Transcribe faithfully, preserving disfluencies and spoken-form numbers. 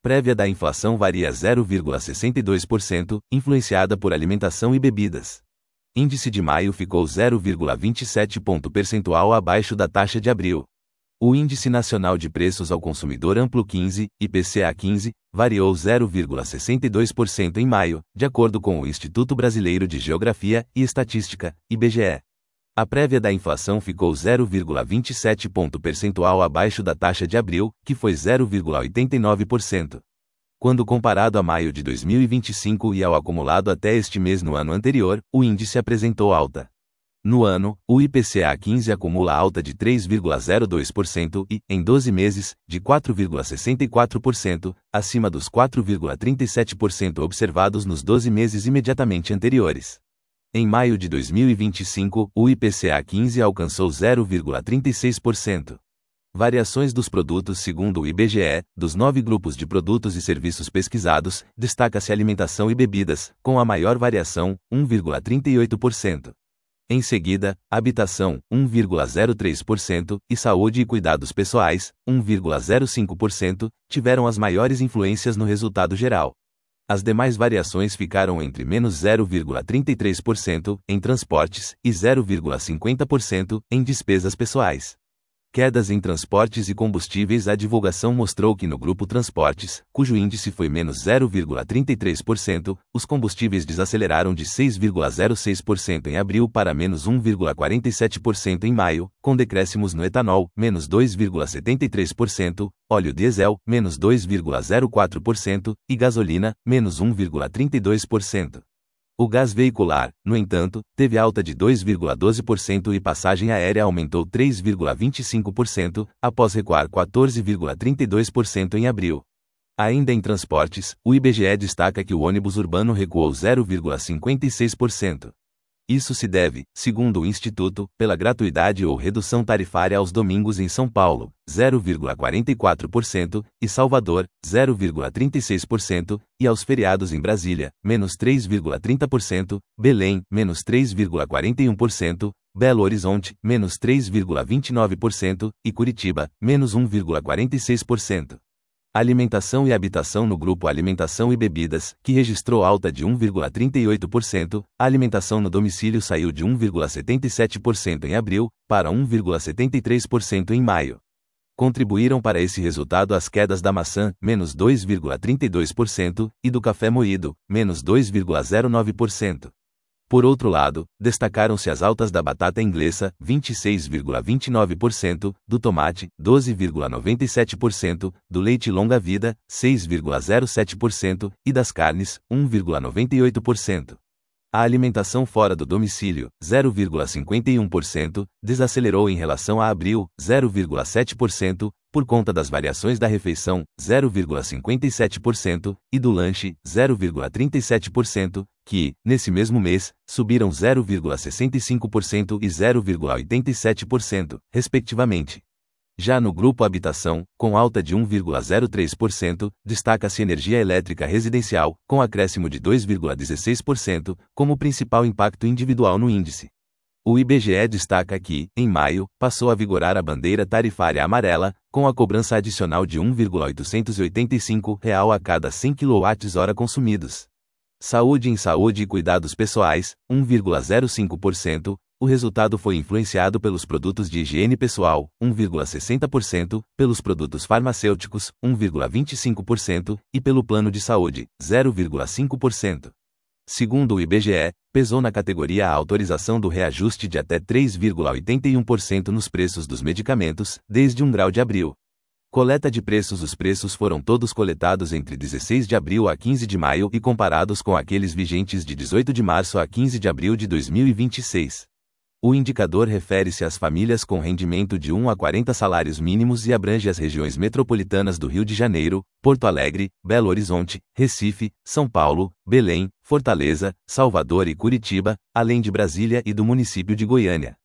Prévia da inflação varia zero vírgula sessenta e dois por cento, influenciada por alimentação e bebidas. Índice de maio ficou zero vírgula vinte e sete ponto percentual abaixo da taxa de abril. O Índice Nacional de Preços ao Consumidor Amplo quinze, I P C A quinze, variou zero vírgula sessenta e dois por cento em maio, de acordo com o Instituto Brasileiro de Geografia e Estatística, I B G E. A prévia da inflação ficou zero vírgula vinte e sete ponto percentual abaixo da taxa de abril, que foi zero vírgula oitenta e nove por cento. Quando comparado a maio de dois mil e vinte e cinco e ao acumulado até este mês no ano anterior, o índice apresentou alta. No ano, o I P C A quinze acumula alta de três vírgula zero dois por cento e, em doze meses, de quatro vírgula sessenta e quatro por cento, acima dos quatro vírgula trinta e sete por cento observados nos doze meses imediatamente anteriores. Em maio de dois mil e vinte e cinco, o I P C A quinze alcançou zero vírgula trinta e seis por cento. Variações dos produtos. Segundo o I B G E, dos nove grupos de produtos e serviços pesquisados, destaca-se alimentação e bebidas, com a maior variação, um vírgula trinta e oito por cento. Em seguida, habitação, um vírgula zero três por cento, e saúde e cuidados pessoais, um vírgula zero cinco por cento, tiveram as maiores influências no resultado geral. As demais variações ficaram entre menos zero vírgula trinta e três por cento em transportes e zero vírgula cinquenta por cento em despesas pessoais. Quedas em transportes e combustíveis. A divulgação mostrou que no grupo transportes, cujo índice foi menos zero vírgula trinta e três por cento, os combustíveis desaceleraram de seis vírgula zero seis por cento em abril para menos um vírgula quarenta e sete por cento em maio, com decréscimos no etanol, menos dois vírgula setenta e três por cento, óleo diesel, menos dois vírgula zero quatro por cento, e gasolina, menos um vírgula trinta e dois por cento. O gás veicular, no entanto, teve alta de dois vírgula doze por cento e passagem aérea aumentou três vírgula vinte e cinco por cento, após recuar quatorze vírgula trinta e dois por cento em abril. Ainda em transportes, o I B G E destaca que o ônibus urbano recuou zero vírgula cinquenta e seis por cento. Isso se deve, segundo o Instituto, pela gratuidade ou redução tarifária aos domingos em São Paulo, zero vírgula quarenta e quatro por cento, e Salvador, zero vírgula trinta e seis por cento, e aos feriados em Brasília, menos três vírgula trinta por cento, Belém, menos três vírgula quarenta e um por cento, Belo Horizonte, menos três vírgula vinte e nove por cento, e Curitiba, menos um vírgula quarenta e seis por cento. Alimentação e habitação. No grupo alimentação e bebidas, que registrou alta de um vírgula trinta e oito por cento, a alimentação no domicílio saiu de um vírgula setenta e sete por cento em abril, para um vírgula setenta e três por cento em maio. Contribuíram para esse resultado as quedas da maçã, menos dois vírgula trinta e dois por cento, e do café moído, menos dois vírgula zero nove por cento. Por outro lado, destacaram-se as altas da batata inglesa, vinte e seis vírgula vinte e nove por cento, do tomate, doze vírgula noventa e sete por cento, do leite longa-vida, seis vírgula zero sete por cento, e das carnes, um vírgula noventa e oito por cento. A alimentação fora do domicílio, zero vírgula cinquenta e um por cento, desacelerou em relação a abril, zero vírgula sete por cento, por conta das variações da refeição, zero vírgula cinquenta e sete por cento, e do lanche, zero vírgula trinta e sete por cento, que, nesse mesmo mês, subiram zero vírgula sessenta e cinco por cento e zero vírgula oitenta e sete por cento, respectivamente. Já no grupo habitação, com alta de um vírgula zero três por cento, destaca-se energia elétrica residencial, com acréscimo de dois vírgula dezesseis por cento, como principal impacto individual no índice. O I B G E destaca que, em maio, passou a vigorar a bandeira tarifária amarela, com a cobrança adicional de um vírgula oitocentos e oitenta e cinco reais a cada cem quilowatt-hora consumidos. Saúde. Em saúde e cuidados pessoais, um vírgula zero cinco por cento, o resultado foi influenciado pelos produtos de higiene pessoal, um vírgula sessenta por cento, pelos produtos farmacêuticos, um vírgula vinte e cinco por cento, e pelo plano de saúde, zero vírgula cinco por cento. Segundo o I B G E, pesou na categoria a autorização do reajuste de até três vírgula oitenta e um por cento nos preços dos medicamentos, desde um grau de abril. Coleta de preços. Os preços foram todos coletados entre dezesseis de abril a quinze de maio e comparados com aqueles vigentes de dezoito de março a quinze de abril de dois mil e vinte e seis. O indicador refere-se às famílias com rendimento de um a quarenta salários mínimos e abrange as regiões metropolitanas do Rio de Janeiro, Porto Alegre, Belo Horizonte, Recife, São Paulo, Belém, Fortaleza, Salvador e Curitiba, além de Brasília e do município de Goiânia.